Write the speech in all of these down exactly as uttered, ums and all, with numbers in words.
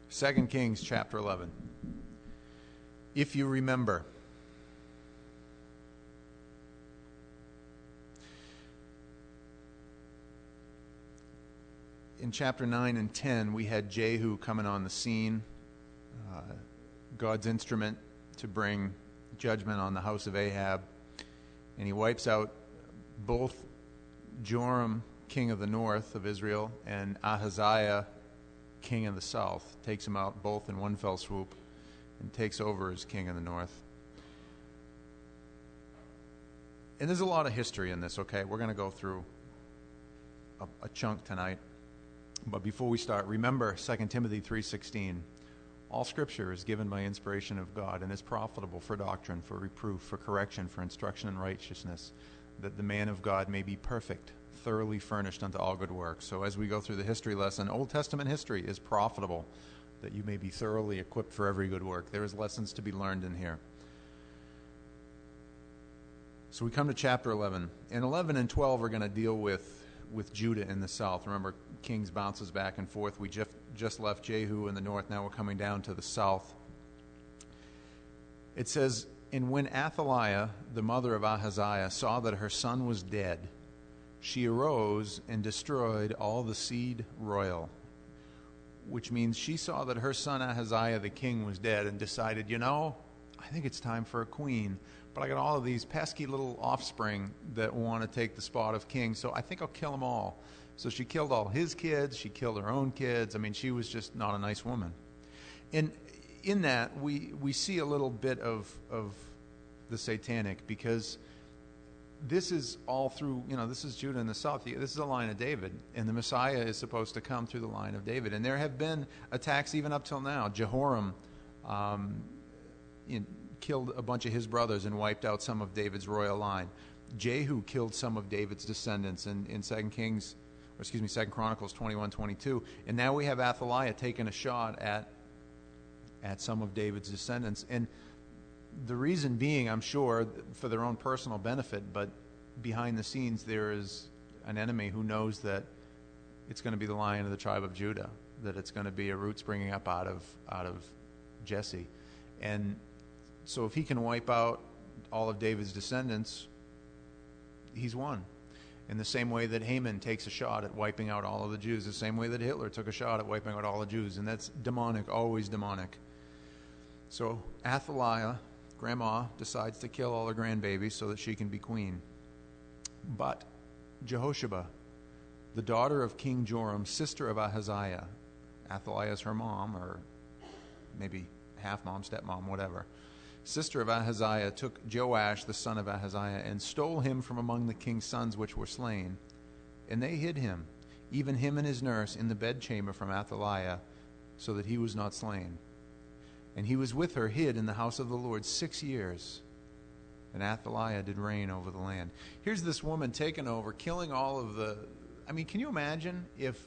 Second Kings chapter eleven. If you remember, in chapter nine and ten, we had Jehu coming on the scene, uh, God's instrument to bring judgment on the house of Ahab, and he wipes out both Joram, king of the north of Israel, and Ahaziah, king of the south, takes them out both in one fell swoop and takes over as king of the north. And there's a lot of history in this, okay? We're going to go through a, a chunk tonight. But before we start, remember Second Timothy three sixteen. All Scripture is given by inspiration of God and is profitable for doctrine, for reproof, for correction, for instruction in righteousness, that the man of God may be perfect, thoroughly furnished unto all good works. So as we go through the history lesson, Old Testament history is profitable, that you may be thoroughly equipped for every good work. There is lessons to be learned in here. So we come to chapter eleven. And eleven and twelve are going to deal with, with Judah in the south. Remember, Kings bounces back and forth. We just, just left Jehu in the north. Now we're coming down to the south. It says, "And when Athaliah, the mother of Ahaziah, saw that her son was dead, she arose and destroyed all the seed royal," which means she saw that her son Ahaziah the king was dead and decided, you know, I think it's time for a queen, but I got all of these pesky little offspring that want to take the spot of king, so I think I'll kill them all. So she killed all his kids, she killed her own kids. I mean, she was just not a nice woman. And in that, we, we see a little bit of, of the satanic, because this is all through, you know, this is Judah in the south. This is the line of David, and the Messiah is supposed to come through the line of David. And there have been attacks even up till now. Jehoram um, in, killed a bunch of his brothers and wiped out some of David's royal line. Jehu killed some of David's descendants in, in Second Kings, or excuse me, Second Chronicles twenty-one twenty-two. And now we have Athaliah taking a shot at at some of David's descendants. And the reason being, I'm sure, for their own personal benefit, but behind the scenes there is an enemy who knows that it's going to be the Lion of the tribe of Judah, that it's going to be a root springing up out of out of Jesse. And so if he can wipe out all of David's descendants, he's won. In the same way that Haman takes a shot at wiping out all of the Jews, the same way that Hitler took a shot at wiping out all the Jews, and that's demonic, always demonic. So Athaliah, grandma, decides to kill all her grandbabies so that she can be queen. But Jehosheba, the daughter of King Joram, sister of Ahaziah, Athaliah is her mom, or maybe half mom, stepmom, whatever, sister of Ahaziah, took Joash, the son of Ahaziah, and stole him from among the king's sons which were slain. And they hid him, even him and his nurse, in the bedchamber from Athaliah, so that he was not slain. And he was with her hid in the house of the Lord six years. And Athaliah did reign over the land. Here's this woman taking over, killing all of the... I mean, can you imagine if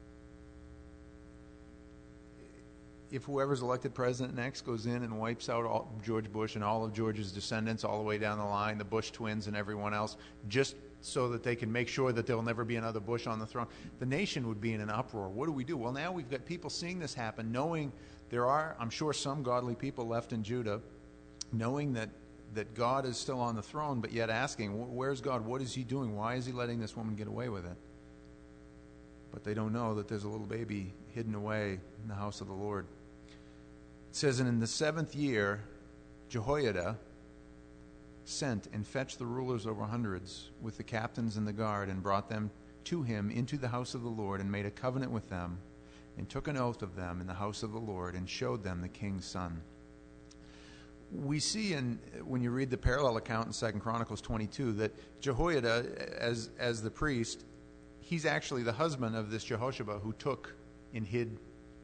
if whoever's elected president next goes in and wipes out all, George Bush and all of George's descendants all the way down the line, the Bush twins and everyone else, just so that they can make sure that there'll never be another Bush on the throne? The nation would be in an uproar. What do we do? Well, now we've got people seeing this happen, knowing there are, I'm sure, some godly people left in Judah, knowing that, that God is still on the throne, but yet asking, where's God? What is he doing? Why is he letting this woman get away with it? But they don't know that there's a little baby hidden away in the house of the Lord. It says, and in the seventh year, Jehoiada sent and fetched the rulers over hundreds with the captains and the guard, and brought them to him into the house of the Lord, and made a covenant with them, and took an oath of them in the house of the Lord, and showed them the king's son. We see, in when you read the parallel account in Second Chronicles twenty-two, that Jehoiada, as as the priest, he's actually the husband of this Jehosheba who took and hid,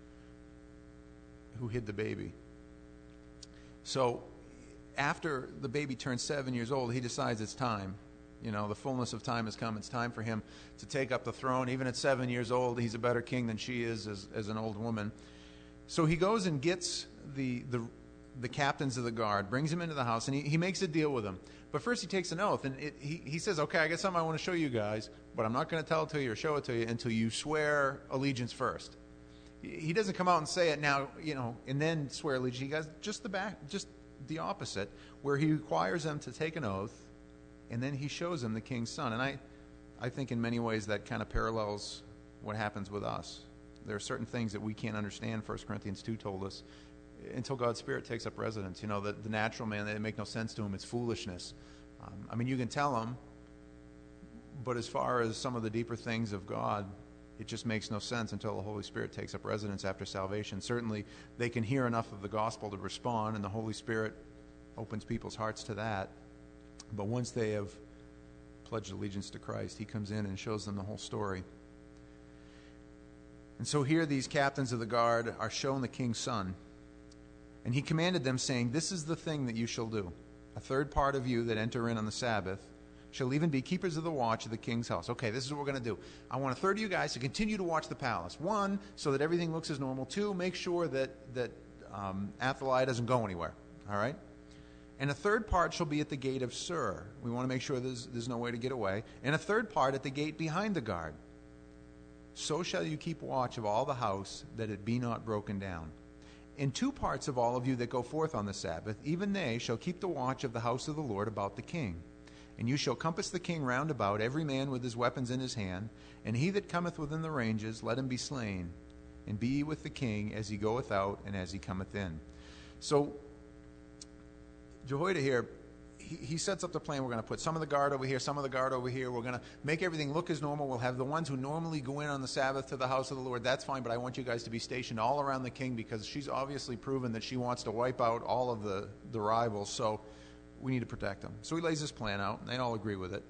who hid the baby. So after the baby turns seven years old, he decides it's time. You know, the fullness of time has come. It's time for him to take up the throne. Even at seven years old, he's a better king than she is as, as an old woman. So he goes and gets the, the the captains of the guard, brings him into the house, and he, he makes a deal with them. But first he takes an oath, and it, he, he says, okay, I got something I want to show you guys, but I'm not going to tell it to you or show it to you until you swear allegiance first. He doesn't come out and say it now, you know, and then swear allegiance. He does just the back, just the opposite, where he requires them to take an oath, and then he shows them the king's son. And I, I think in many ways that kind of parallels what happens with us. There are certain things that we can't understand, First Corinthians two told us, until God's Spirit takes up residence. You know, the, the natural man, they make no sense to him. It's foolishness. Um, I mean, you can tell him, but as far as some of the deeper things of God, it just makes no sense until the Holy Spirit takes up residence after salvation. Certainly, they can hear enough of the gospel to respond, and the Holy Spirit opens people's hearts to that. But once they have pledged allegiance to Christ, he comes in and shows them the whole story. And so here these captains of the guard are shown the king's son. And he commanded them, saying, "This is the thing that you shall do. A third part of you that enter in on the Sabbath shall even be keepers of the watch of the king's house." Okay, this is what we're going to do. I want a third of you guys to continue to watch the palace. One, so that everything looks as normal. Two, make sure that, that um, Athaliah doesn't go anywhere. All right? And a third part shall be at the gate of Sur. We want to make sure there's, there's no way to get away. And a third part at the gate behind the guard. So shall you keep watch of all the house, that it be not broken down. And two parts of all of you that go forth on the Sabbath, even they shall keep the watch of the house of the Lord about the king. And you shall compass the king round about, every man with his weapons in his hand. And he that cometh within the ranges, let him be slain. And be ye with the king as he goeth out, and as he cometh in. So, Jehoiada here, he, he sets up the plan. We're going to put some of the guard over here, some of the guard over here. We're going to make everything look as normal. We'll have the ones who normally go in on the Sabbath to the house of the Lord. That's fine, but I want you guys to be stationed all around the king, because she's obviously proven that she wants to wipe out all of the, the rivals. So we need to protect them. So he lays this plan out, and they all agree with it.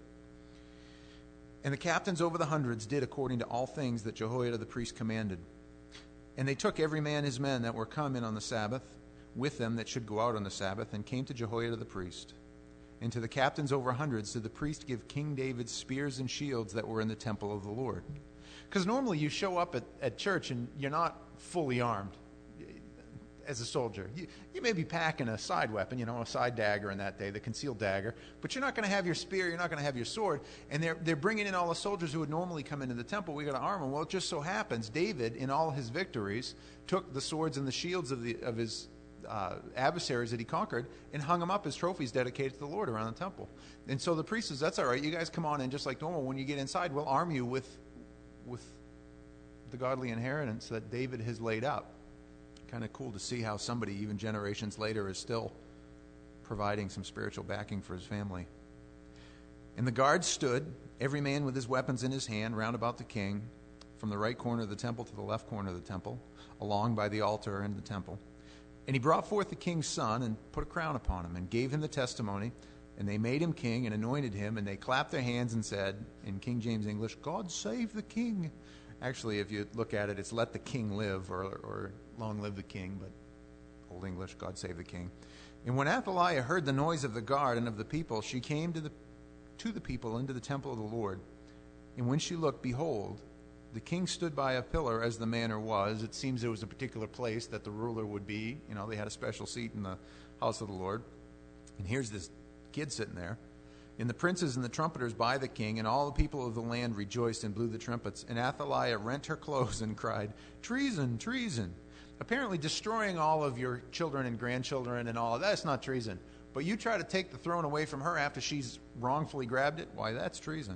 And the captains over the hundreds did according to all things that Jehoiada the priest commanded. And they took every man his men that were come in on the Sabbath, with them that should go out on the Sabbath, and came to Jehoiada the priest. And to the captains over hundreds did the priest give King David spears and shields that were in the temple of the Lord. Because normally you show up at, at church and you're not fully armed as a soldier. You, you may be packing a side weapon, you know, a side dagger in that day, the concealed dagger, but you're not going to have your spear, you're not going to have your sword. And they're, they're bringing in all the soldiers who would normally come into the temple. We got to arm them. Well, it just so happens David, in all his victories, took the swords and the shields of, the, of his Uh, adversaries that he conquered and hung them up as trophies dedicated to the Lord around the temple. And so the priest says, "That's all right. You guys come on in just like normal. When you get inside, we'll arm you with with the godly inheritance that David has laid up." Kind of cool to see how somebody, even generations later, is still providing some spiritual backing for his family. And the guards stood, every man with his weapons in his hand, round about the king, from the right corner of the temple to the left corner of the temple, along by the altar and the temple. And he brought forth the king's son and put a crown upon him and gave him the testimony. And they made him king and anointed him. And they clapped their hands and said, in King James English, "God save the king." Actually, if you look at it, it's "let the king live," or, or "long live the king." But Old English, "God save the king." And when Athaliah heard the noise of the guard and of the people, she came to the, to the people into the temple of the Lord. And when she looked, behold, the king stood by a pillar, as the manner was. It seems there was a particular place that the ruler would be. You know, they had a special seat in the house of the Lord. And here's this kid sitting there. And the princes and the trumpeters by the king, and all the people of the land rejoiced and blew the trumpets. And Athaliah rent her clothes and cried, "Treason, treason." Apparently destroying all of your children and grandchildren and all of that's not treason. But you try to take the throne away from her after she's wrongfully grabbed it, why, that's treason.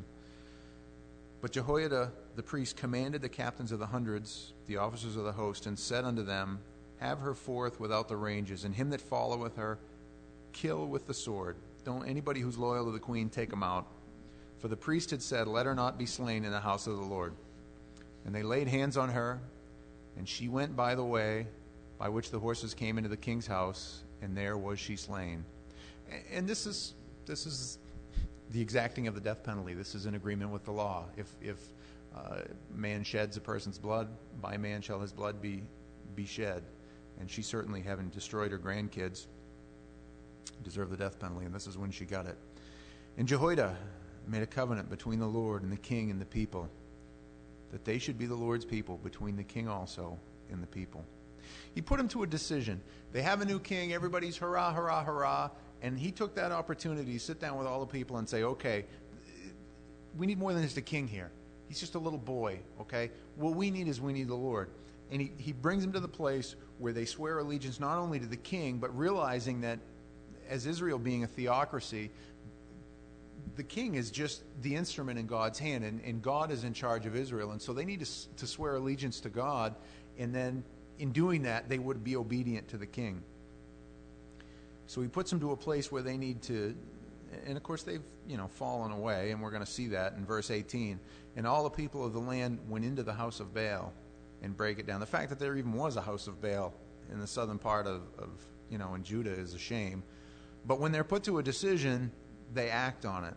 But Jehoiada the priest commanded the captains of the hundreds, the officers of the host, and said unto them, "Have her forth without the ranges, and him that followeth her kill with the sword. Don't anybody who's loyal to the queen take him out." For the priest had said, "Let her not be slain in the house of the Lord." And they laid hands on her, and she went by the way by which the horses came into the king's house, and there was she slain. And this is this is the exacting of the death penalty. This is in agreement with the law. If if uh, man sheds a person's blood, by man shall his blood be be shed. And she certainly, having destroyed her grandkids, deserved the death penalty, and this is when she got it. And Jehoiada made a covenant between the Lord and the king and the people, that they should be the Lord's people, between the king also and the people. He put them to a decision. They have a new king, everybody's hurrah, hurrah, hurrah, and he took that opportunity to sit down with all the people and say, okay, we need more than just a king here. He's just a little boy, okay? What we need is we need the Lord. And he, he brings them to the place where they swear allegiance not only to the king, but realizing that as Israel being a theocracy, the king is just the instrument in God's hand, and, and God is in charge of Israel. And so they need to, to swear allegiance to God, and then in doing that, they would be obedient to the king. So he puts them to a place where they need to, and of course they've, you know, fallen away, and we're going to see that in verse eighteen. And all the people of the land went into the house of Baal and break it down. The fact that there even was a house of Baal in the southern part of, of you know, in Judah is a shame. But when they're put to a decision, they act on it.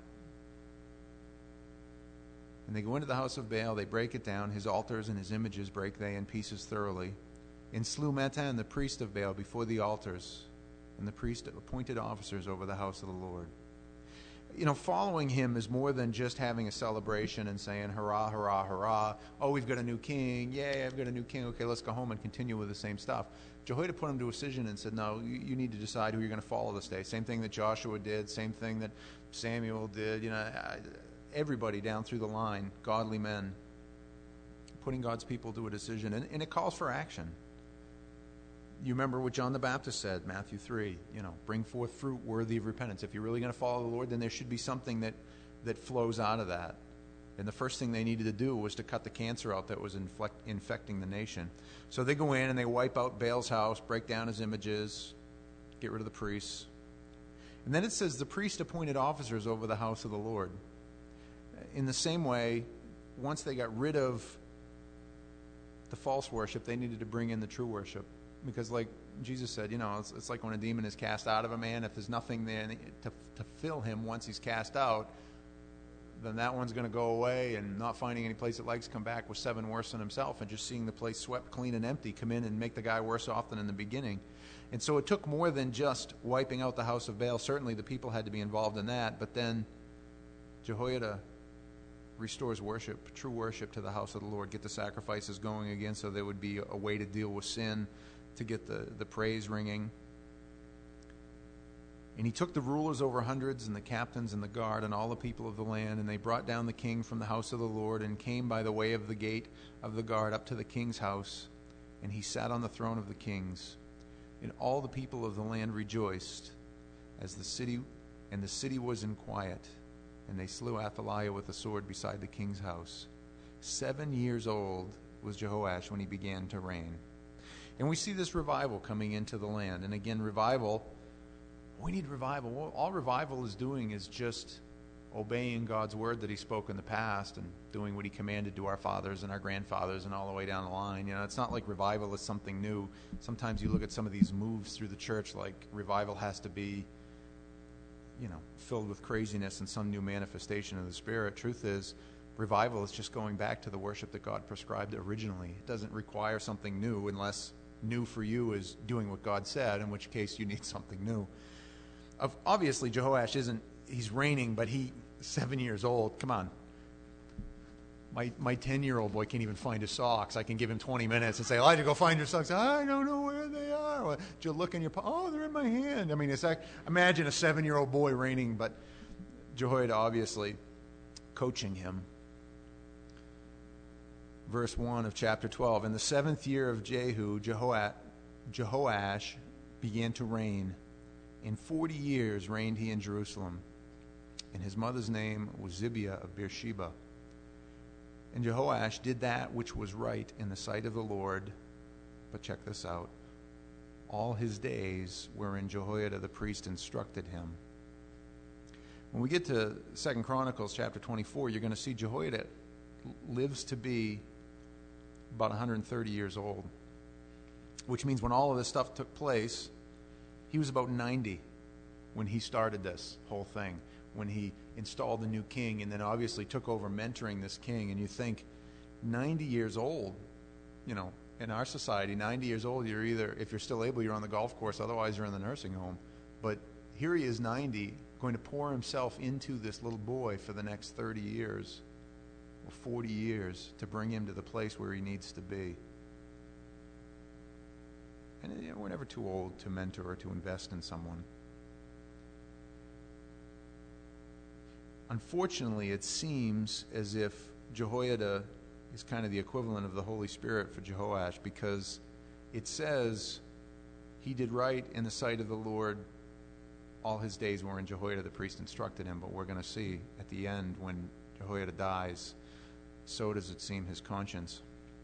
And they go into the house of Baal, they break it down, his altars and his images break they in pieces thoroughly, and slew Mattan, the priest of Baal, before the altars, and the priest appointed officers over the house of the Lord. You know, following him is more than just having a celebration and saying, hurrah, hurrah, hurrah. Oh, we've got a new king. Yay, I've got a new king. Okay, let's go home and continue with the same stuff. Jehoiada put him to a decision and said, no, you, you need to decide who you're going to follow this day. Same thing that Joshua did, same thing that Samuel did. You know, everybody down through the line, godly men, putting God's people to a decision. And, and it calls for action. You remember what John the Baptist said, Matthew three, you know, bring forth fruit worthy of repentance. If you're really going to follow the Lord, then there should be something that, that flows out of that. And the first thing they needed to do was to cut the cancer out that was inflect, infecting the nation. So they go in and they wipe out Baal's house, break down his images, get rid of the priests. And then it says the priest appointed officers over the house of the Lord. In the same way, once they got rid of the false worship, they needed to bring in the true worship. Because like Jesus said, you know, it's, it's like when a demon is cast out of a man, if there's nothing there to, to fill him once he's cast out, then that one's going to go away, and not finding any place it likes, come back with seven worse than himself, and just seeing the place swept clean and empty come in and make the guy worse off than in the beginning. And so it took more than just wiping out the house of Baal. Certainly the people had to be involved in that, but then Jehoiada restores worship, true worship to the house of the Lord, get the sacrifices going again so there would be a way to deal with sin, to get the, the praise ringing. And he took the rulers over hundreds and the captains and the guard and all the people of the land, and they brought down the king from the house of the Lord and came by the way of the gate of the guard up to the king's house, and he sat on the throne of the kings. And all the people of the land rejoiced as the city, and the city was in quiet, and they slew Athaliah with a sword beside the king's house. Seven years old was Jehoash when he began to reign. And we see this revival coming into the land. And again, revival, we need revival. Well, all revival is doing is just obeying God's word that he spoke in the past and doing what he commanded to our fathers and our grandfathers and all the way down the line. You know, it's not like revival is something new. Sometimes you look at some of these moves through the church like revival has to be, you know, filled with craziness and some new manifestation of the Spirit. Truth is, revival is just going back to the worship that God prescribed originally. It doesn't require something new unless new for you is doing what God said, in which case you need something new. Obviously, Jehoash isn't, he's reigning, but he, seven years old, come on. My my ten-year-old boy can't even find his socks. I can give him twenty minutes and say, Elijah, go find your socks. I don't know where they are. Well, you look in your, oh, they're in my hand. I mean, it's like, imagine a seven-year-old boy reigning, but Jehoiada obviously coaching him. Verse one of chapter twelve, in the seventh year of Jehu, Jehoash, Jehoash began to reign. In forty years reigned he in Jerusalem, and his mother's name was Zibiah of Beersheba. And Jehoash did that which was right in the sight of the Lord. But check this out. All his days wherein Jehoiada the priest instructed him. When we get to Second Chronicles chapter twenty-four, you're going to see Jehoiada lives to be about one hundred thirty years old, which means when all of this stuff took place, he was about ninety when he started this whole thing, when he installed the new king and then obviously took over mentoring this king. And you think, ninety years old, you know, in our society, ninety years old, you're either, if you're still able, you're on the golf course, otherwise you're in the nursing home. But here he is, ninety, going to pour himself into this little boy for the next thirty years or forty years to bring him to the place where he needs to be. And you know, we're never too old to mentor or to invest in someone. Unfortunately, it seems as if Jehoiada is kind of the equivalent of the Holy Spirit for Jehoash, because it says he did right in the sight of the Lord all his days wherein Jehoiada the priest instructed him. But we're going to see at the end, when Jehoiada dies, so does it seem his conscience.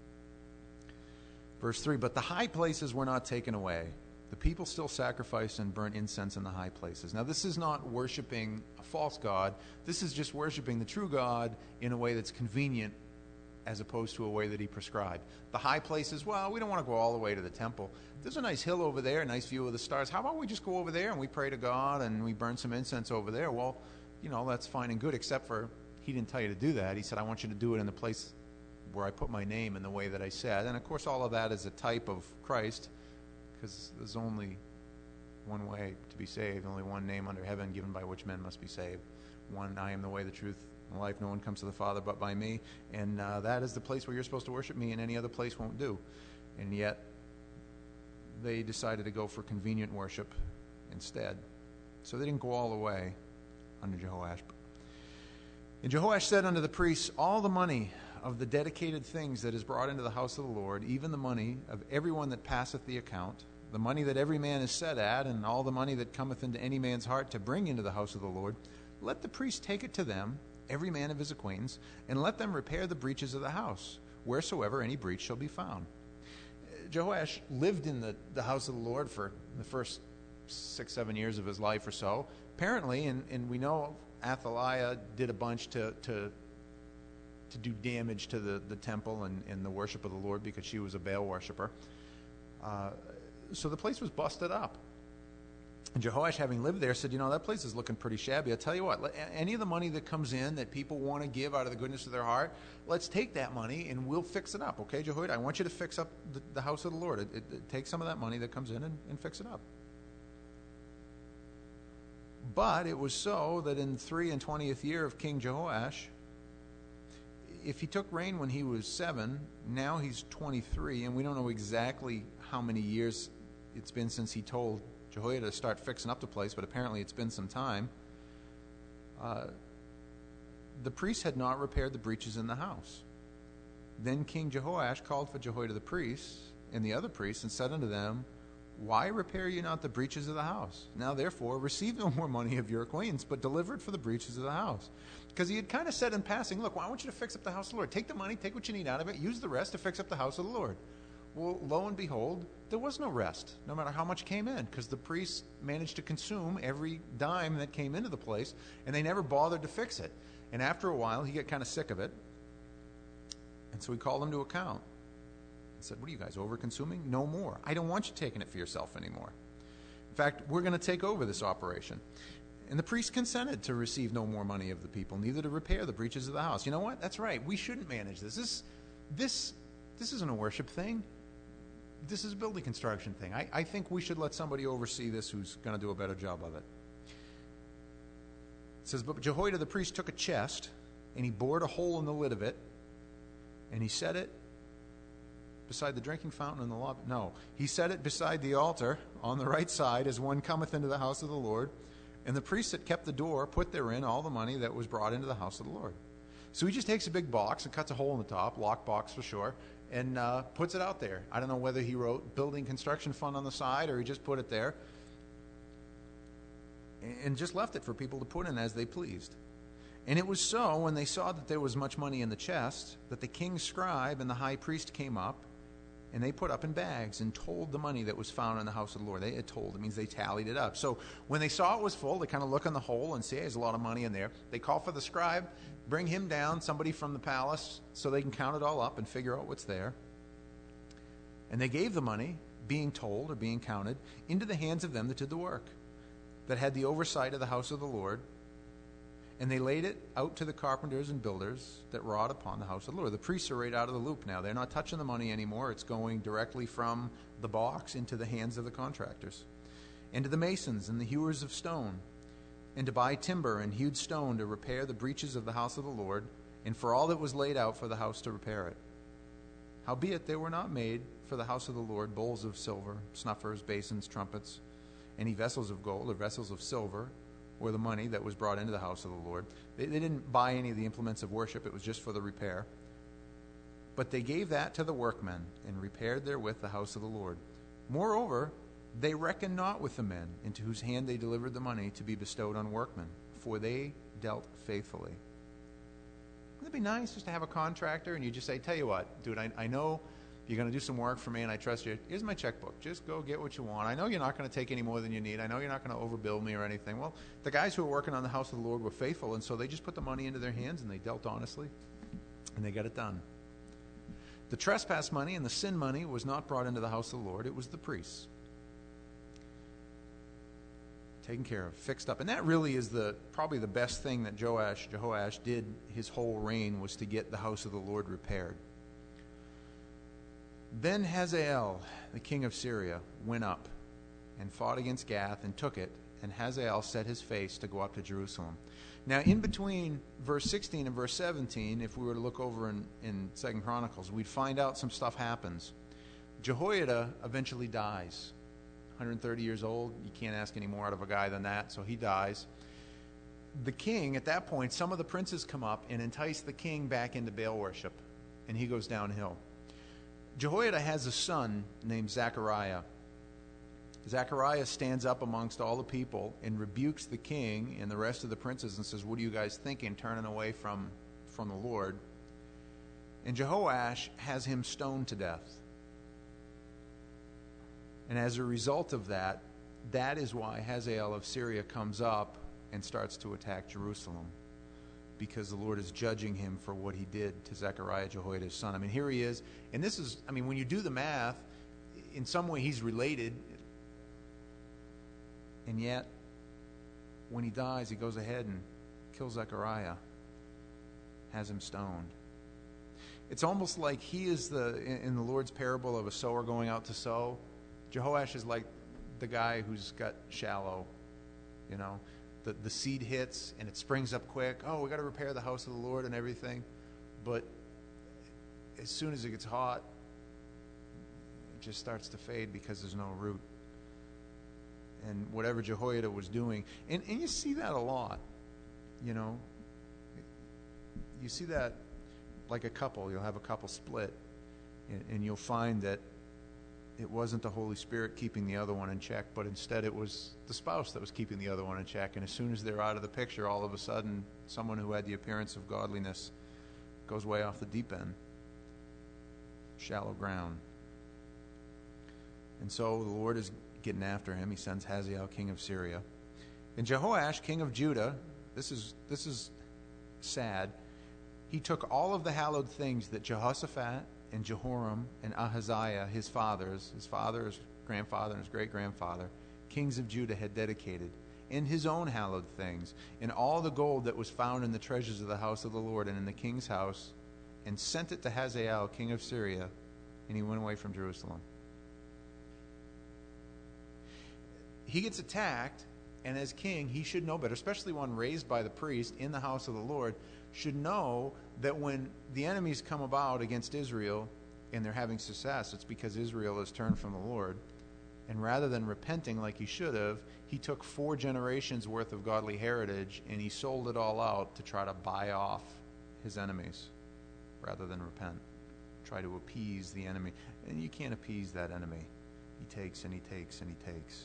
Verse three, but the high places were not taken away. The people still sacrificed and burnt incense in the high places. Now, this is not worshiping a false god. This is just worshiping the true God in a way that's convenient, as opposed to a way that he prescribed. The high places, well, we don't want to go all the way to the temple. There's a nice hill over there, a nice view of the stars. How about we just go over there and we pray to God and we burn some incense over there? Well, you know, that's fine and good, except for he didn't tell you to do that. He said, I want you to do it in the place where I put my name in the way that I said. And, of course, all of that is a type of Christ, because there's only one way to be saved, only one name under heaven given by which men must be saved. One, I am the way, the truth, and life. No one comes to the Father but by me. And uh, that is the place where you're supposed to worship me, and any other place won't do. And yet, they decided to go for convenient worship instead. So they didn't go all the way under Jehoash. And Jehoash said unto the priests, all the money of the dedicated things that is brought into the house of the Lord, even the money of everyone that passeth the account, the money that every man is set at, and all the money that cometh into any man's heart to bring into the house of the Lord, let the priest take it to them, every man of his acquaintance, and let them repair the breaches of the house, wheresoever any breach shall be found. Jehoash lived in the, the house of the Lord for the first six, seven years of his life or so. Apparently, and, and we know Athaliah did a bunch to, to, to do damage to the, the temple and, and the worship of the Lord, because she was a Baal worshiper. Uh, so the place was busted up. And Jehoash, having lived there, said, you know, that place is looking pretty shabby. I'll tell you what, any of the money that comes in that people want to give out of the goodness of their heart, let's take that money and we'll fix it up. Okay, Jehoiada, I want you to fix up the, the house of the Lord. It, it, it, take some of that money that comes in and, and fix it up. But it was so that in the three and twentieth year of King Jehoash, if he took reign when he was seven, now he's twenty-three, and we don't know exactly how many years it's been since he told Jehoiada to start fixing up the place, but apparently it's been some time. Uh, the priests had not repaired the breaches in the house. Then King Jehoash called for Jehoiada the priest and the other priests and said unto them, why repair you not the breaches of the house? Now therefore receive no more money of your acquaintance, but deliver it for the breaches of the house. Because he had kind of said in passing, look, well, I want you to fix up the house of the Lord. Take the money, take what you need out of it, use the rest to fix up the house of the Lord. Well, lo and behold, there was no rest, no matter how much came in, because the priests managed to consume every dime that came into the place, and they never bothered to fix it. And after a while, he got kind of sick of it, and so he called them to account and said, what are you guys, over-consuming? No more. I don't want you taking it for yourself anymore. In fact, we're going to take over this operation. And the priest consented to receive no more money of the people, neither to repair the breaches of the house. You know what? That's right. We shouldn't manage this. This, this, this isn't a worship thing. This is a building construction thing. I, I think we should let somebody oversee this who's going to do a better job of it. It says, but Jehoiada the priest took a chest, and he bored a hole in the lid of it, and he set it beside the drinking fountain in the lobby. No, he set it beside the altar on the right side as one cometh into the house of the Lord. And the priests that kept the door put therein all the money that was brought into the house of the Lord. So he just takes a big box and cuts a hole in the top, lock box for sure, and uh, puts it out there. I don't know whether he wrote building construction fund on the side or he just put it there and just left it for people to put in as they pleased. And it was so, when they saw that there was much money in the chest, that the king's scribe and the high priest came up, and they put up in bags and told the money that was found in the house of the Lord. They had told. It means they tallied it up. So when they saw it was full, they kind of look in the hole and see, hey, there's a lot of money in there. They call for the scribe, bring him down, somebody from the palace, so they can count it all up and figure out what's there. And they gave the money, being told or being counted, into the hands of them that did the work, that had the oversight of the house of the Lord. And they laid it out to the carpenters and builders that wrought upon the house of the Lord. The priests are right out of the loop now. They're not touching the money anymore. It's going directly from the box into the hands of the contractors. And to the masons and the hewers of stone, and to buy timber and hewed stone to repair the breaches of the house of the Lord, and for all that was laid out for the house to repair it. Howbeit there were not made for the house of the Lord bowls of silver, snuffers, basins, trumpets, any vessels of gold or vessels of silver, or the money that was brought into the house of the Lord. They, they didn't buy any of the implements of worship. It was just for the repair. But they gave that to the workmen, and repaired therewith the house of the Lord. Moreover, they reckoned not with the men, into whose hand they delivered the money to be bestowed on workmen, for they dealt faithfully. Wouldn't it be nice just to have a contractor, and you just say, tell you what, dude, I, I know you're going to do some work for me, and I trust you. Here's my checkbook. Just go get what you want. I know you're not going to take any more than you need. I know you're not going to overbill me or anything. Well, the guys who were working on the house of the Lord were faithful, and so they just put the money into their hands, and they dealt honestly, and they got it done. The trespass money and the sin money was not brought into the house of the Lord. It was the priests. Taken care of, fixed up. And that really is the probably the best thing that Joash, Jehoash did his whole reign, was to get the house of the Lord repaired. Then Hazael, the king of Syria, went up and fought against Gath and took it, and Hazael set his face to go up to Jerusalem. Now, in between verse sixteen and verse seventeen, if we were to look over in, in Second Chronicles, we'd find out some stuff happens. Jehoiada eventually dies. one hundred thirty years old. You can't ask any more out of a guy than that, so he dies. The king, at that point, some of the princes come up and entice the king back into Baal worship, and he goes downhill. Jehoiada has a son named Zechariah. Zechariah stands up amongst all the people and rebukes the king and the rest of the princes and says, what are you guys thinking, turning away from, from the Lord? And Jehoash has him stoned to death. And as a result of that, that is why Hazael of Syria comes up and starts to attack Jerusalem, because the Lord is judging him for what he did to Zechariah, Jehoiada's son. I mean, here he is. And this is, I mean, when you do the math, in some way he's related. And yet, when he dies, he goes ahead and kills Zechariah, has him stoned. It's almost like he is the, in the Lord's parable of a sower going out to sow, Jehoash is like the guy who's got shallow, you know. The, the seed hits and it springs up quick. Oh, we got to repair the house of the Lord and everything. But as soon as it gets hot, it just starts to fade because there's no root. And whatever Jehoiada was doing, and, and you see that a lot, you know. You see that like a couple. You'll have a couple split, and, and you'll find that it wasn't the Holy Spirit keeping the other one in check, but instead it was the spouse that was keeping the other one in check. And as soon as they're out of the picture, all of a sudden, someone who had the appearance of godliness goes way off the deep end. Shallow ground. And so the Lord is getting after him. He sends Hazael, king of Syria. And Jehoash, king of Judah, this is this is sad. He took all of the hallowed things that Jehoshaphat and Jehoram and Ahaziah, his fathers, his father, his grandfather, and his great-grandfather, kings of Judah, had dedicated, and his own hallowed things, and all the gold that was found in the treasures of the house of the Lord and in the king's house, and sent it to Hazael, king of Syria, and he went away from Jerusalem. He gets attacked, and as king, he should know better, especially one raised by the priest in the house of the Lord, should know that when the enemies come about against Israel and they're having success, it's because Israel has turned from the Lord. And rather than repenting like he should have, he took four generations worth of godly heritage and he sold it all out to try to buy off his enemies rather than repent. Try to appease the enemy. And you can't appease that enemy. He takes and he takes and he takes.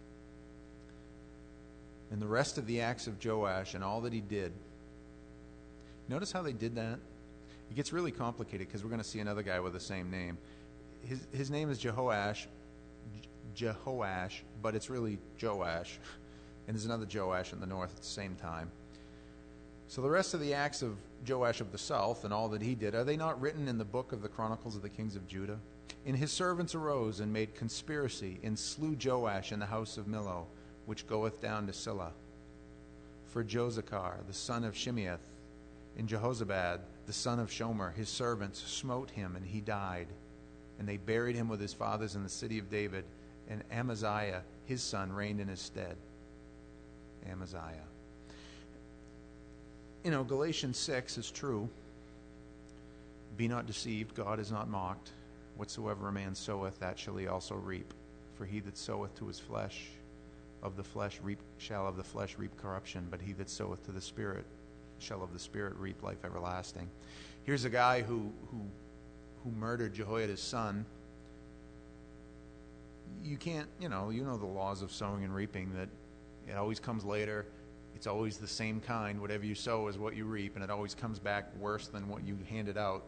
And the rest of the acts of Joash and all that he did, notice how they did that? It gets really complicated because we're going to see another guy with the same name. His his name is Jehoash, Jehoash, but it's really Joash. And there's another Joash in the north at the same time. So the rest of the acts of Joash of the south and all that he did, are they not written in the book of the Chronicles of the Kings of Judah? And his servants arose and made conspiracy and slew Joash in the house of Millo, which goeth down to Silla. For Josachar, the son of Shimeath, and Jehozabad, the son of Shomer, his servants, smote him, and he died. And they buried him with his fathers in the city of David, and Amaziah, his son, reigned in his stead. Amaziah. You know, Galatians six is true. Be not deceived, God is not mocked. Whatsoever a man soweth, that shall he also reap. For he that soweth to his flesh, of the flesh reap, shall of the flesh reap corruption, but he that soweth to the Spirit shall of the Spirit reap life everlasting. Here's a guy who, who who murdered Jehoiada's son. You can't, you know, you know the laws of sowing and reaping, that it always comes later. It's always the same kind. Whatever you sow is what you reap, and it always comes back worse than what you handed out.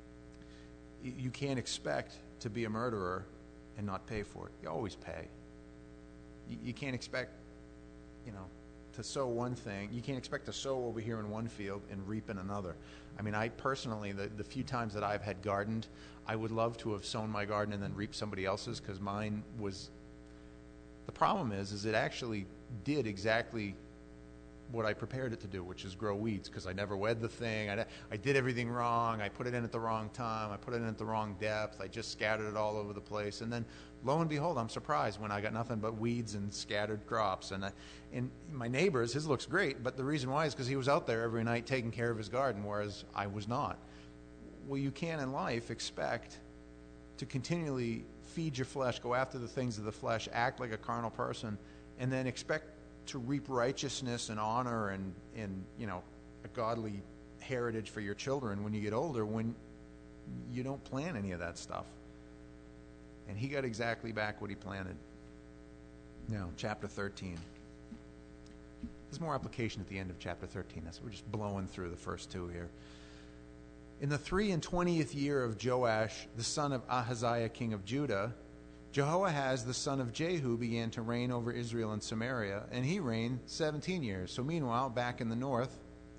You can't expect to be a murderer and not pay for it. You always pay. You can't expect, you know, to sow one thing. You can't expect to sow over here in one field and reap in another. I mean, I personally, the, the few times that I've had gardened, I would love to have sown my garden and then reaped somebody else's, because mine was, the problem is, is it actually did exactly what I prepared it to do, which is grow weeds, because I never wed the thing. I, I did everything wrong. I put it in at the wrong time. I put it in at the wrong depth. I just scattered it all over the place. And then, lo and behold, I'm surprised when I got nothing but weeds and scattered crops. And, I, and my neighbor's, his looks great, but the reason why is because he was out there every night taking care of his garden, whereas I was not. Well, you can in life expect to continually feed your flesh, go after the things of the flesh, act like a carnal person, and then expect to reap righteousness and honor and, and you know, a godly heritage for your children when you get older, when you don't plan any of that stuff. And he got exactly back what he planted. Now, chapter thirteen. There's more application at the end of chapter thirteen. That's, we're just blowing through the first two here. In the three and twentieth year of Joash, the son of Ahaziah, king of Judah, Jehoahaz, the son of Jehu, began to reign over Israel and Samaria, and he reigned seventeen years. So meanwhile, back in the north,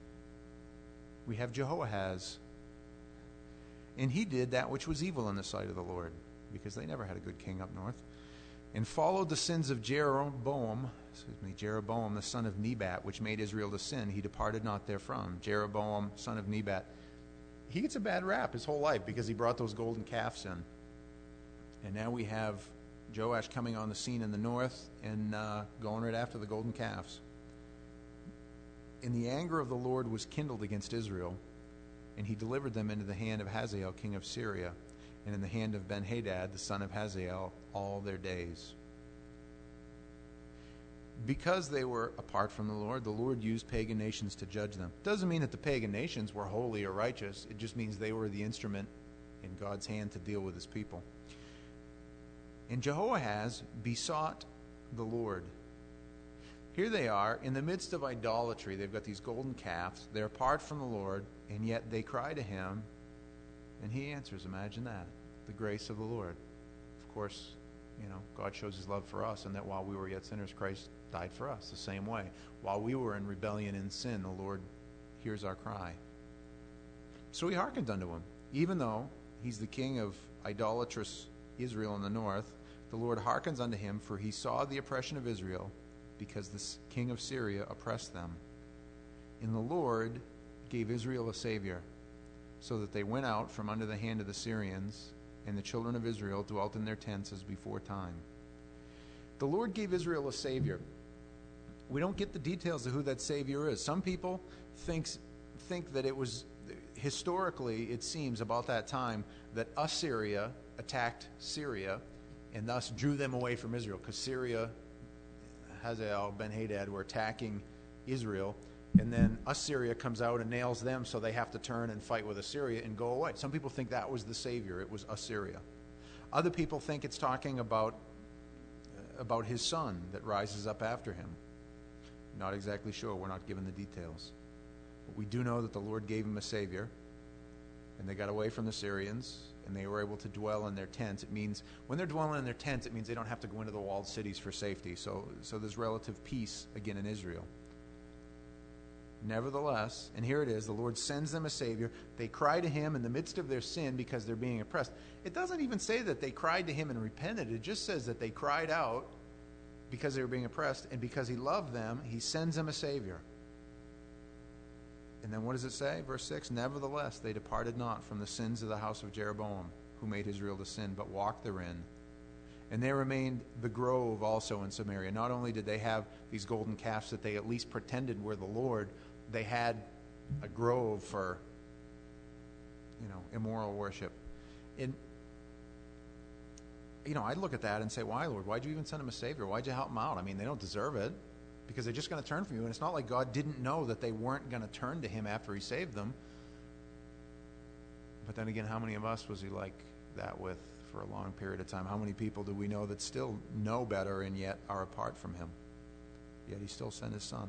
we have Jehoahaz. And he did that which was evil in the sight of the Lord, because they never had a good king up north, and followed the sins of Jeroboam, excuse me, Jeroboam, the son of Nebat, which made Israel to sin. He departed not therefrom. Jeroboam, son of Nebat. He gets a bad rap his whole life because he brought those golden calves in. And now we have Joash coming on the scene in the north and uh, going right after the golden calves. And the anger of the Lord was kindled against Israel, and he delivered them into the hand of Hazael, king of Syria, and in the hand of Ben-Hadad, the son of Hazael, all their days. Because they were apart from the Lord, the Lord used pagan nations to judge them. Doesn't mean that the pagan nations were holy or righteous. It just means they were the instrument in God's hand to deal with his people. And Jehoahaz besought the Lord. Here they are in the midst of idolatry. They've got these golden calves. They're apart from the Lord, and yet they cry to him, and he answers. Imagine that. The grace of the Lord. Of course, you know, God shows his love for us, and that while we were yet sinners, Christ died for us the same way. While we were in rebellion and sin, the Lord hears our cry. So he hearkened unto him. Even though he's the king of idolatrous Israel in the north, the Lord hearkens unto him, for he saw the oppression of Israel, because the king of Syria oppressed them. And the Lord gave Israel a Savior, so that they went out from under the hand of the Syrians, and the children of Israel dwelt in their tents as before time. The Lord gave Israel a Savior. We don't get the details of who that Savior is. Some people thinks, think that it was, historically, it seems about that time, that Assyria attacked Syria and thus drew them away from Israel, because Syria, Hazael, Ben-Hadad were attacking Israel, and then Assyria comes out and nails them, so they have to turn and fight with Assyria and go away. Some people think that was the Savior. It was Assyria. Other people think it's talking about, uh, about his son that rises up after him. Not exactly sure. We're not given the details. But we do know that the Lord gave him a Savior, and they got away from the Syrians, and they were able to dwell in their tents. It means, when they're dwelling in their tents, it means they don't have to go into the walled cities for safety. So, so there's relative peace again in Israel. Nevertheless, and here it is, the Lord sends them a Savior. They cry to him in the midst of their sin because they're being oppressed. It doesn't even say that they cried to him and repented. It just says that they cried out because they were being oppressed, and because he loved them, he sends them a Savior. And then what does it say? Verse six, nevertheless, they departed not from the sins of the house of Jeroboam, who made Israel to sin, but walked therein. And there remained the grove also in Samaria. Not only did they have these golden calves that they at least pretended were the Lord, they had a grove for, you know, immoral worship. And, you know, I'd look at that and say, why, Lord? Why'd you even send them a Savior? Why'd you help them out? I mean, they don't deserve it, because they're just going to turn from you. And it's not like God didn't know that they weren't going to turn to him after he saved them. But then again, how many of us was he like that with for a long period of time? How many people do we know that still know better and yet are apart from him? Yet he still sent his son.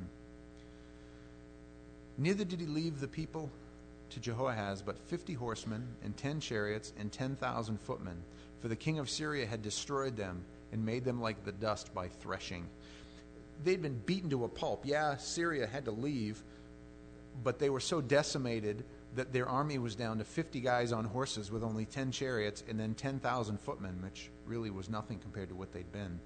Neither did he leave the people to Jehoahaz, but fifty horsemen, and ten chariots, and ten thousand footmen. For the king of Syria had destroyed them, and made them like the dust by threshing. They'd been beaten to a pulp. Yeah, Syria had to leave, but they were so decimated that their army was down to fifty guys on horses with only ten chariots, and then ten thousand footmen, which really was nothing compared to what they'd been.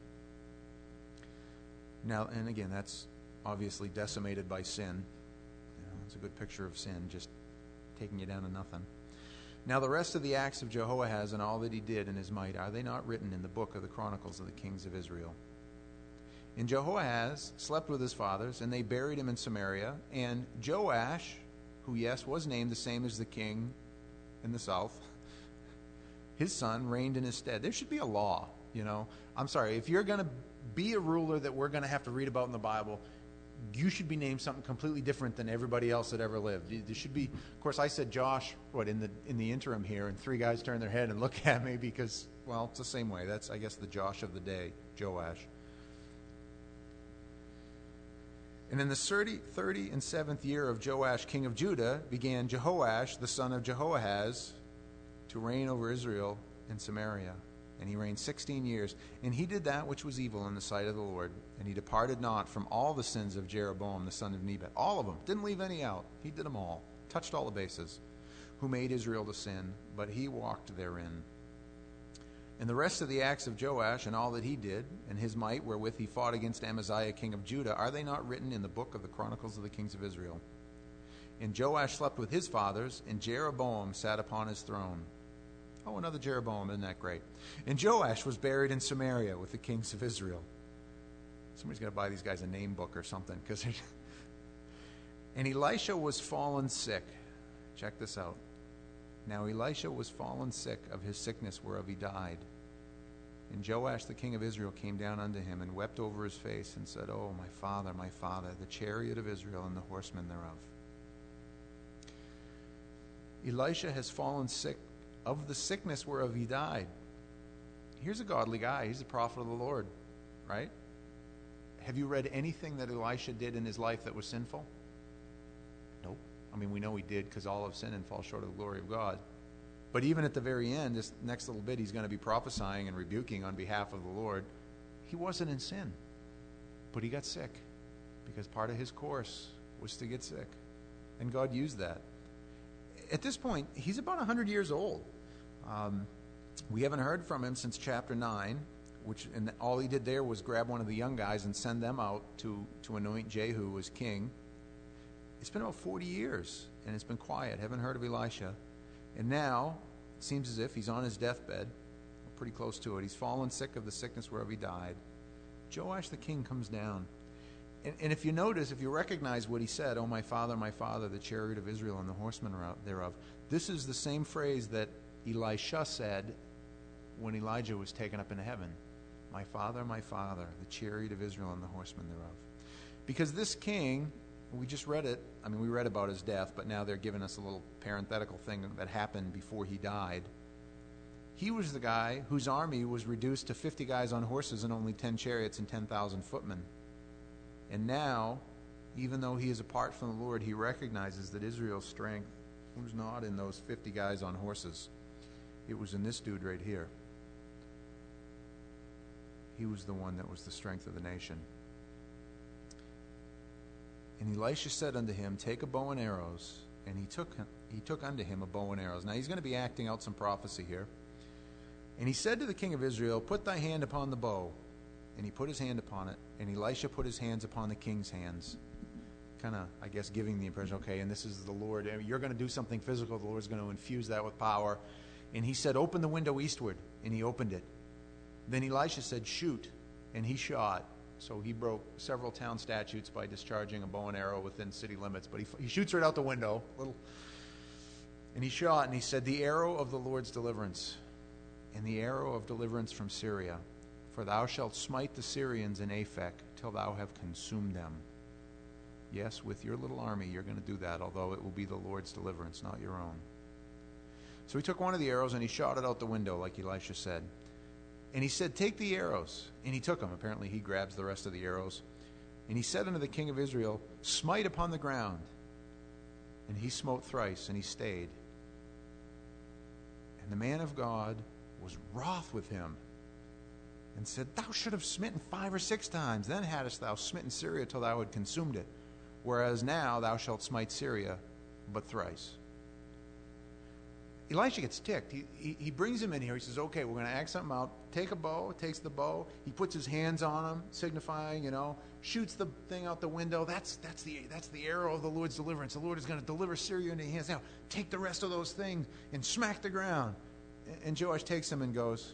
Now, and again, that's obviously decimated by sin. You know, it's a good picture of sin, just taking you down to nothing. Now the rest of the acts of Jehoahaz and all that he did in his might, are they not written in the book of the Chronicles of the Kings of Israel? And Jehoahaz slept with his fathers, and they buried him in Samaria. And Joash, who, yes, was named the same as the king in the south, his son reigned in his stead. There should be a law, you know. I'm sorry, if you're going to be a ruler that we're going to have to read about in the Bible, you should be named something completely different than everybody else that ever lived. There should be, of course, I said Josh, what, in the in the interim here, and three guys turn their head and look at me because, well, it's the same way. That's, I guess, the Josh of the day, Joash. And in the thirty, thirty and seventh year of Joash, king of Judah, began Jehoash, the son of Jehoahaz, to reign over Israel in Samaria. And he reigned sixteen years. And he did that which was evil in the sight of the Lord. And he departed not from all the sins of Jeroboam, the son of Nebat. All of them. Didn't leave any out. He did them all. Touched all the bases. Who made Israel to sin, but he walked therein. And the rest of the acts of Joash and all that he did, and his might wherewith he fought against Amaziah king of Judah, are they not written in the book of the Chronicles of the Kings of Israel? And Joash slept with his fathers, and Jeroboam sat upon his throne. Oh, another Jeroboam, isn't that great? And Joash was buried in Samaria with the kings of Israel. Somebody's got to buy these guys a name book or something. Because And Elisha was fallen sick. Check this out. Now Elisha was fallen sick of his sickness whereof he died. And Joash the king of Israel came down unto him and wept over his face and said, Oh, my father, my father, the chariot of Israel and the horsemen thereof. Elisha has fallen sick of the sickness whereof he died. Here's a godly guy. He's a prophet of the Lord, right? Have you read anything that Elisha did in his life that was sinful? Nope. I mean, we know he did because all have sinned and fall short of the glory of God. But even at the very end, this next little bit, he's going to be prophesying and rebuking on behalf of the Lord. He wasn't in sin, but he got sick because part of his course was to get sick. And God used that. At this point, he's about one hundred years old. Um, we haven't heard from him since chapter nine, which and all he did there was grab one of the young guys and send them out to, to anoint Jehu as king. It's been about forty years, and it's been quiet. Haven't heard of Elisha. And now, it seems as if he's on his deathbed, pretty close to it. He's fallen sick of the sickness whereof he died. Joash the king comes down. And, and if you notice, if you recognize what he said, Oh, my father, my father, the chariot of Israel and the horsemen thereof, this is the same phrase that Elisha said when Elijah was taken up into heaven. My father, my father, the chariot of Israel and the horsemen thereof. Because this king, we just read it, I mean, we read about his death, but now they're giving us a little parenthetical thing that happened before he died. He was the guy whose army was reduced to fifty guys on horses and only ten chariots and ten thousand footmen. And now, even though he is apart from the Lord, he recognizes that Israel's strength was not in those fifty guys on horses. It was in this dude right here. He was the one that was the strength of the nation. And Elisha said unto him, Take a bow and arrows. And he took he took unto him a bow and arrows. Now he's going to be acting out some prophecy here. And he said to the king of Israel, Put thy hand upon the bow. And he put his hand upon it. And Elisha put his hands upon the king's hands. Kind of, I guess, giving the impression, okay, and this is the Lord. You're going to do something physical. The Lord's going to infuse that with power. And he said, Open the window eastward. And he opened it. Then Elisha said, Shoot. And he shot. So he broke several town statutes by discharging a bow and arrow within city limits. But he, he shoots right out the window. Little, and he shot, and he said, The arrow of the Lord's deliverance, and the arrow of deliverance from Syria. For thou shalt smite the Syrians in Aphek till thou have consumed them. Yes, with your little army you're going to do that, although it will be the Lord's deliverance, not your own. So he took one of the arrows and he shot it out the window, like Elisha said. And he said, take the arrows. And he took them. Apparently he grabs the rest of the arrows. And he said unto the king of Israel, smite upon the ground. And he smote thrice, and he stayed. And the man of God was wroth with him, and said, thou should have smitten five or six times. Then hadst thou smitten Syria till thou had consumed it. Whereas now thou shalt smite Syria but thrice. Elisha gets ticked. He, he, he brings him in here. He says, okay, we're going to act something out. Take a bow. Takes the bow. He puts his hands on him, signifying, you know, shoots the thing out the window. That's that's the that's the arrow of the Lord's deliverance. The Lord is going to deliver Syria into your hands. Now, take the rest of those things and smack the ground. And Joash takes him and goes,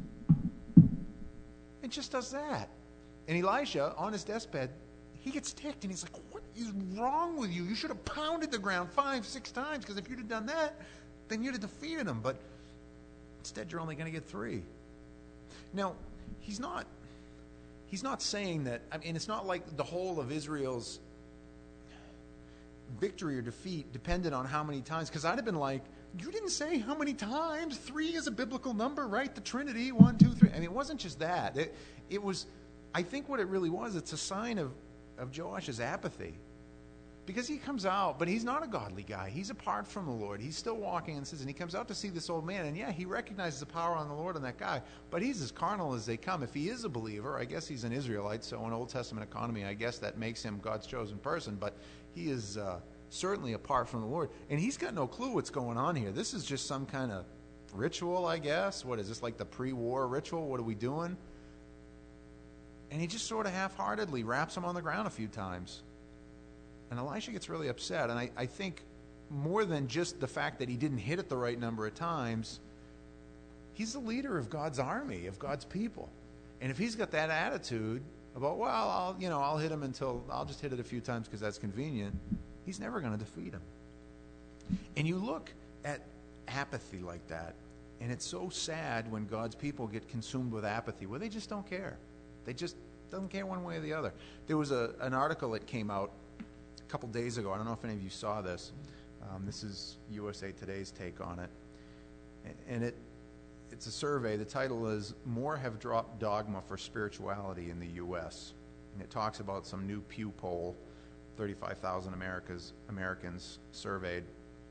and just does that. And Elisha, on his deathbed, he gets ticked, and he's like, what is wrong with you? You should have pounded the ground five, six times, because if you'd have done that, then you'd have defeated him. But instead, you're only going to get three. Now, he's not he's not saying that, I mean, it's not like the whole of Israel's victory or defeat depended on how many times, because I'd have been like, you didn't say how many times. Three is a biblical number, right? The Trinity, one, two, three. I mean, it wasn't just that. It, it was, I think what it really was, it's a sign of, of Joash's apathy. Because he comes out, but he's not a godly guy. He's apart from the Lord. He's still walking and says, and he comes out to see this old man, and yeah, he recognizes the power on the Lord on that guy, but he's as carnal as they come. If he is a believer, I guess he's an Israelite, so in Old Testament economy, I guess that makes him God's chosen person, but he is uh, certainly apart from the Lord, and he's got no clue what's going on here. This is just some kind of ritual, I guess. What is this, like the pre-war ritual? What are we doing? And he just sort of half-heartedly wraps him on the ground a few times. And Elisha gets really upset. And I, I think more than just the fact that he didn't hit it the right number of times, he's the leader of God's army, of God's people. And if he's got that attitude about, well, I'll, you know, I'll hit him until, I'll just hit it a few times because that's convenient, he's never going to defeat him. And you look at apathy like that, and it's so sad when God's people get consumed with apathy, where they just don't care. They just don't care one way or the other. There was a, an article that came out a couple days ago. I don't know if any of you saw this. Um, this is U S A Today's take on it. And it it's a survey. The title is More Have Dropped Dogma for Spirituality in the U S And it talks about some new Pew poll, thirty-five thousand Americas, Americans surveyed.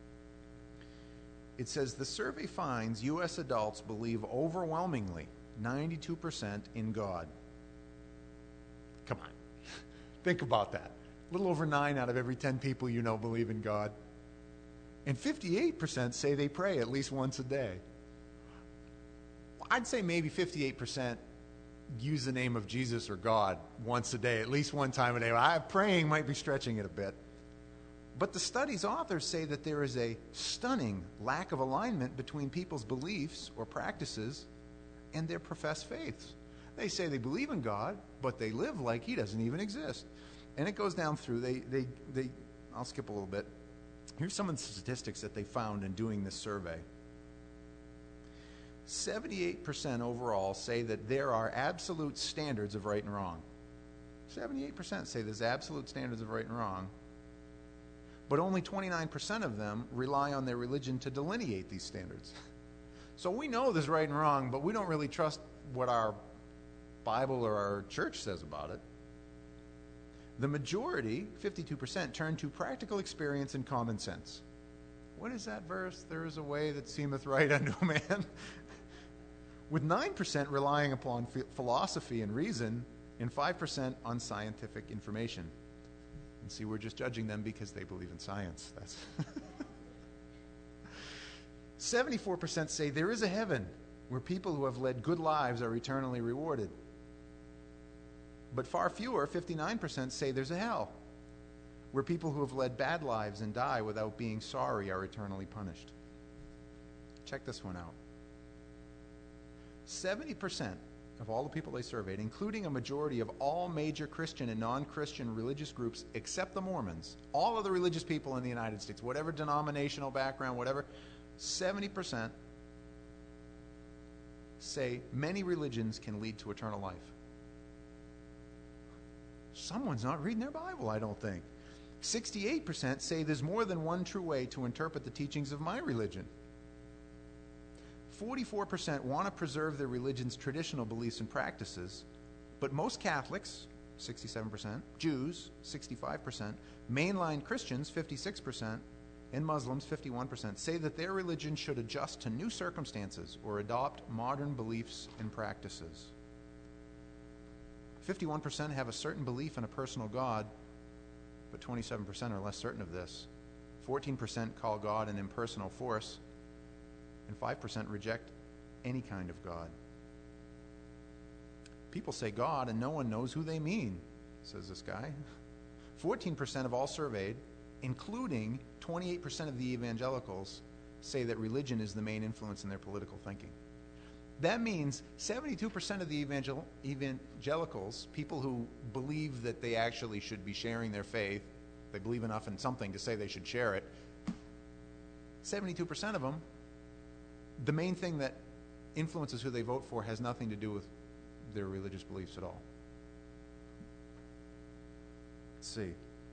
It says the survey finds U S adults believe overwhelmingly, ninety-two percent, in God. Come on. Think about that. A little over nine out of every ten people you know believe in God. And fifty-eight percent say they pray at least once a day. I'd say maybe fifty-eight percent use the name of Jesus or God once a day, at least one time a day. I, praying might be stretching it a bit. But the study's authors say that there is a stunning lack of alignment between people's beliefs or practices and their professed faiths. They say they believe in God, but they live like he doesn't even exist. And it goes down through, they, they, they, I'll skip a little bit. Here's some of the statistics that they found in doing this survey. seventy-eight percent overall say that there are absolute standards of right and wrong. seventy-eight percent say there's absolute standards of right and wrong. But only twenty-nine percent of them rely on their religion to delineate these standards. So we know there's right and wrong, but we don't really trust what our Bible or our church says about it. The majority, fifty-two percent, turn to practical experience and common sense. What is that verse? There is a way that seemeth right unto a man. With nine percent relying upon philosophy and reason, and five percent on scientific information. And see, we're just judging them because they believe in science. That's seventy-four percent say there is a heaven where people who have led good lives are eternally rewarded. But far fewer, fifty-nine percent, say there's a hell where people who have led bad lives and die without being sorry are eternally punished. Check this one out. seventy percent of all the people they surveyed, including a majority of all major Christian and non-Christian religious groups except the Mormons, all of the religious people in the United States, whatever denominational background, whatever, seventy percent say many religions can lead to eternal life. Someone's not reading their Bible, I don't think. sixty-eight percent say there's more than one true way to interpret the teachings of my religion. forty-four percent want to preserve their religion's traditional beliefs and practices, but most Catholics, sixty-seven percent, Jews, sixty-five percent, mainline Christians, fifty-six percent, and Muslims, fifty-one percent, say that their religion should adjust to new circumstances or adopt modern beliefs and practices. fifty-one percent have a certain belief in a personal God, but twenty-seven percent are less certain of this. fourteen percent call God an impersonal force, and five percent reject any kind of God. People say God, and no one knows who they mean, says this guy. fourteen percent of all surveyed, including twenty-eight percent of the evangelicals, say that religion is the main influence in their political thinking. That means seventy-two percent of the evangel- evangelicals, people who believe that they actually should be sharing their faith, they believe enough in something to say they should share it, seventy-two percent of them, the main thing that influences who they vote for has nothing to do with their religious beliefs at all. Let's see.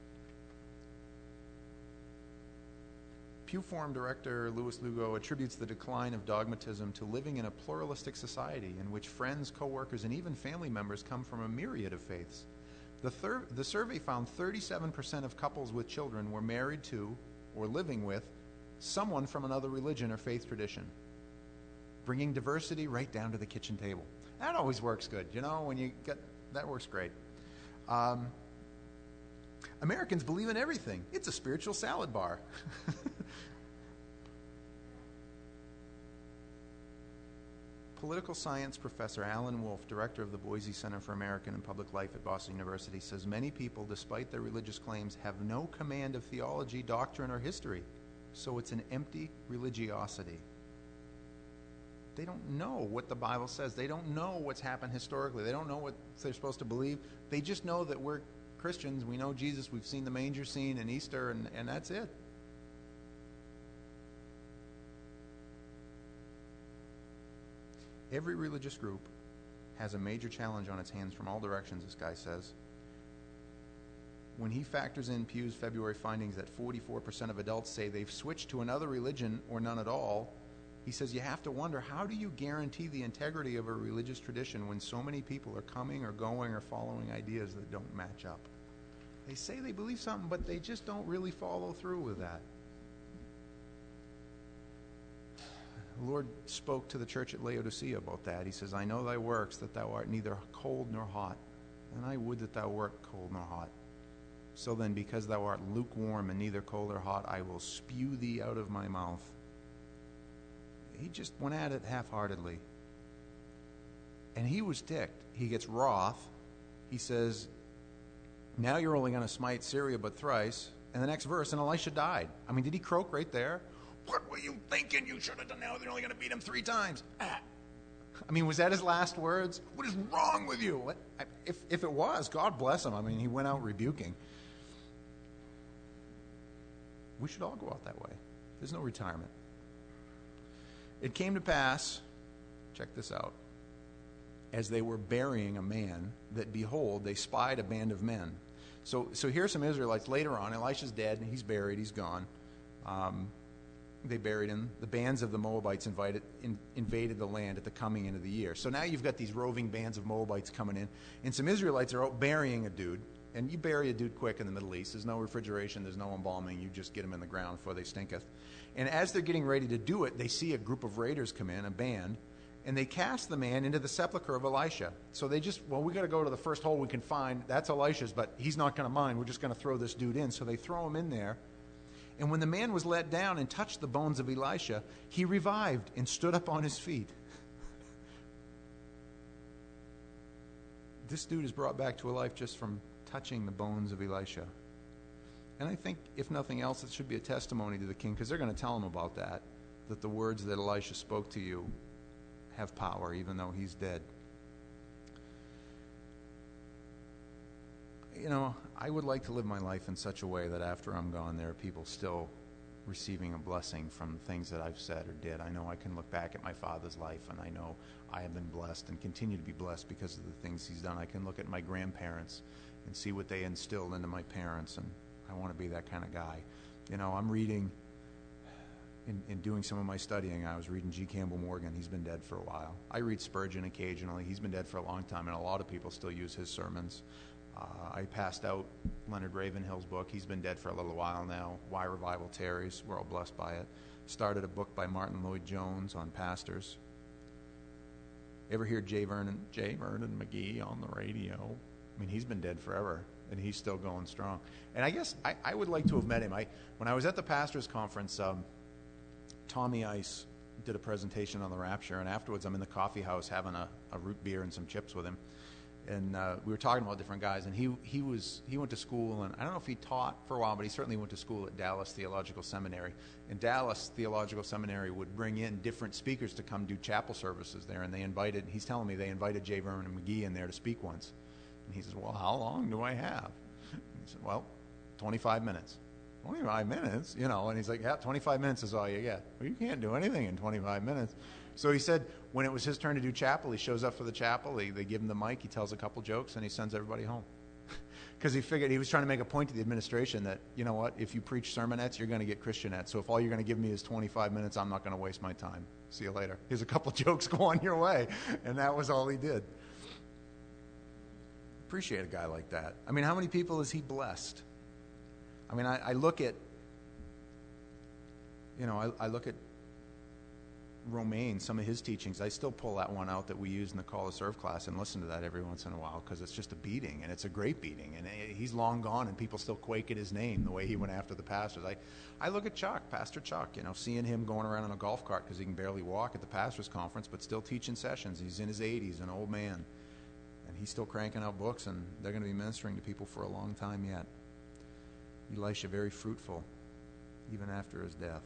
Pew Forum director Louis Lugo attributes the decline of dogmatism to living in a pluralistic society in which friends, co-workers, and even family members come from a myriad of faiths. The, thir- the survey found thirty-seven percent of couples with children were married to or living with someone from another religion or faith tradition, bringing diversity right down to the kitchen table. That always works good, you know, when you get, that works great. Um, Americans believe in everything. It's a spiritual salad bar. Political science professor Alan Wolf, director of the Boise Center for American and Public Life at Boston University, says many people, despite their religious claims, have no command of theology, doctrine, or history. So it's an empty religiosity. They don't know what the Bible says. They don't know what's happened historically. They don't know what they're supposed to believe. They just know that we're Christians. We know Jesus. We've seen the manger scene and Easter, and, and that's it. Every religious group has a major challenge on its hands from all directions, this guy says. When he factors in Pew's February findings that forty-four percent of adults say they've switched to another religion or none at all, he says you have to wonder, how do you guarantee the integrity of a religious tradition when so many people are coming or going or following ideas that don't match up? They say they believe something, but they just don't really follow through with that. The Lord spoke to the church at Laodicea about that. He says, I know thy works, that thou art neither cold nor hot, and I would that thou wert cold nor hot. So then, because thou art lukewarm and neither cold nor hot, I will spew thee out of my mouth. He just went at it half-heartedly. And he was ticked. He gets wroth. He says, now you're only going to smite Syria but thrice. And the next verse, and Elisha died. I mean, did he croak right there? What were you thinking? You should have done now. They're only going to beat him three times. Ah. I mean, was that his last words? What is wrong with you? What? If, if it was, God bless him. I mean, he went out rebuking. We should all go out that way. There's no retirement. It came to pass, check this out, as they were burying a man, that behold, they spied a band of men. So so here's some Israelites later on. Elisha's dead, and he's buried, he's gone. Um, they buried him. The bands of the Moabites invited, in, invaded the land at the coming in of the year. So now you've got these roving bands of Moabites coming in, and some Israelites are out burying a dude. And you bury a dude quick in the Middle East. There's no refrigeration. There's no embalming. You just get them in the ground before they stinketh. And as they're getting ready to do it, they see a group of raiders come in, a band, and they cast the man into the sepulcher of Elisha. So they just, well, we got to go to the first hole we can find. That's Elisha's, but he's not going to mind. We're just going to throw this dude in. So they throw him in there. And when the man was let down and touched the bones of Elisha, he revived and stood up on his feet. This dude is brought back to a life just from touching the bones of Elisha. And I think, if nothing else, it should be a testimony to the king, because they're going to tell him about that, that the words that Elisha spoke to you have power, even though he's dead. You know, I would like to live my life in such a way that after I'm gone, there are people still receiving a blessing from things that I've said or did. I know I can look back at my father's life, and I know I have been blessed and continue to be blessed because of the things he's done. I can look at my grandparents and see what they instilled into my parents, and I want to be that kind of guy. You know, I'm reading in, in doing some of my studying, I was reading G. Campbell Morgan. He's been dead for a while. I read Spurgeon occasionally. He's been dead for a long time, and a lot of people still use his sermons. Uh, I passed out Leonard Ravenhill's book. He's been dead for a little while now. Why Revival Tarries. We're all blessed by it. Started a book by Martin Lloyd-Jones on pastors. Ever hear J. Vernon, J. Vernon McGee on the radio? I mean, he's been dead forever, and he's still going strong. And I guess I, I would like to have met him. I, when I was at the pastors' conference, um, Tommy Ice did a presentation on the rapture, and afterwards I'm in the coffee house having a, a root beer and some chips with him. And uh, we were talking about different guys, and he he was he went to school, and I don't know if he taught for a while, but he certainly went to school at Dallas Theological Seminary. And Dallas Theological Seminary would bring in different speakers to come do chapel services there, and they invited, he's telling me they invited J. Vernon McGee in there to speak once. And he says, well, how long do I have? And he said, well, twenty-five minutes. twenty-five minutes? You know, and he's like, yeah, twenty-five minutes is all you get. Well, you can't do anything in twenty-five minutes. So he said when it was his turn to do chapel, he shows up for the chapel, he, they give him the mic, he tells a couple jokes, and he sends everybody home. Because he figured, he was trying to make a point to the administration that, you know what, if you preach sermonettes, you're going to get Christianettes. So if all you're going to give me is twenty-five minutes, I'm not going to waste my time. See you later. Here's a couple jokes, go on your way. And that was all he did. Appreciate a guy like that. I mean, how many people has he blessed? I mean, I, I look at, you know, I, I look at Romaine, some of his teachings. I still pull that one out that we use in the Call to Serve class and listen to that every once in a while because it's just a beating, and it's a great beating. And he's long gone, and people still quake at his name the way he went after the pastors. I, I look at Chuck, Pastor Chuck, you know, seeing him going around on a golf cart because he can barely walk at the pastors' conference, but still teaching sessions. He's in his eighties, an old man, and he's still cranking out books, and they're going to be ministering to people for a long time yet. Elisha, very fruitful, even after his death.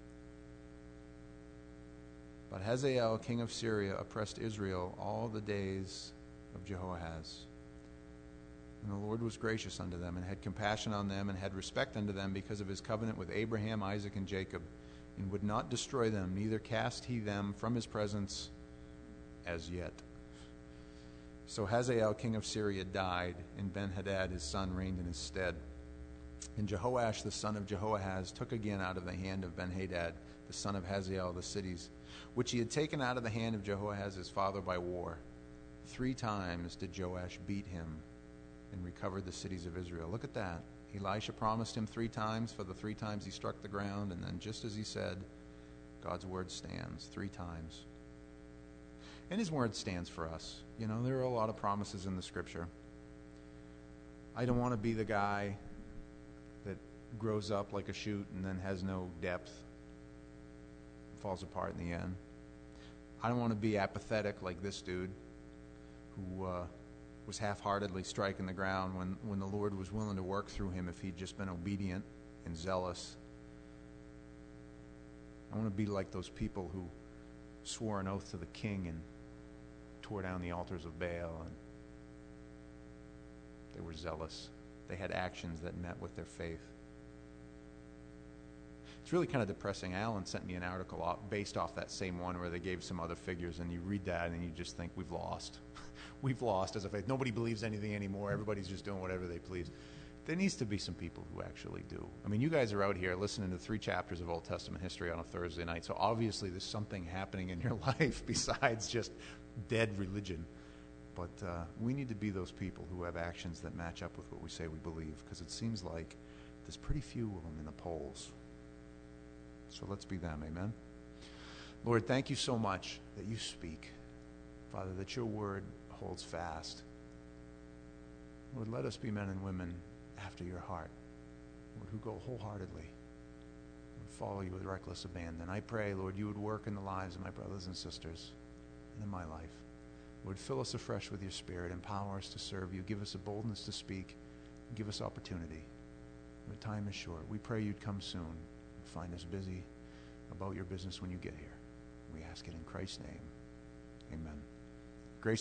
But Hazael, king of Syria, oppressed Israel all the days of Jehoahaz. And the Lord was gracious unto them, and had compassion on them, and had respect unto them, because of his covenant with Abraham, Isaac, and Jacob, and would not destroy them, neither cast he them from his presence as yet. So Hazael, king of Syria, died, and Ben-Hadad his son reigned in his stead. And Jehoash the son of Jehoahaz took again out of the hand of Ben-Hadad, the son of Hazael, the cities, which he had taken out of the hand of Jehoahaz his father by war. Three times did Joash beat him and recovered the cities of Israel. Look at that. Elisha promised him three times for the three times he struck the ground, and then just as he said, God's word stands three times. And his word stands for us. You know, there are a lot of promises in the scripture. I don't want to be the guy that grows up like a shoot and then has no depth, falls apart in the end. I don't want to be apathetic like this dude who uh, was half-heartedly striking the ground when, when the Lord was willing to work through him if he'd just been obedient and zealous. I want to be like those people who swore an oath to the king and tore down the altars of Baal, and they were zealous. They had actions that met with their faith. It's really kind of depressing. Alan sent me an article off, based off that same one where they gave some other figures, and you read that and you just think, we've lost. We've lost as a faith. Nobody believes anything anymore. Everybody's just doing whatever they please. There needs to be some people who actually do. I mean, you guys are out here listening to three chapters of Old Testament history on a Thursday night, so obviously there's something happening in your life besides just dead religion. But uh, we need to be those people who have actions that match up with what we say we believe, because it seems like there's pretty few of them in the polls. So let's be them, amen? Lord, thank you so much that you speak. Father, that your word holds fast. Lord, let us be men and women after your heart, Lord, who go wholeheartedly and follow you with reckless abandon. I pray, Lord, you would work in the lives of my brothers and sisters and in my life. Lord, fill us afresh with your spirit. Empower us to serve you. Give us a boldness to speak. Give us opportunity. The time is short. We pray you'd come soon. Find us busy about your business when you get here. We ask it in Christ's name. Amen.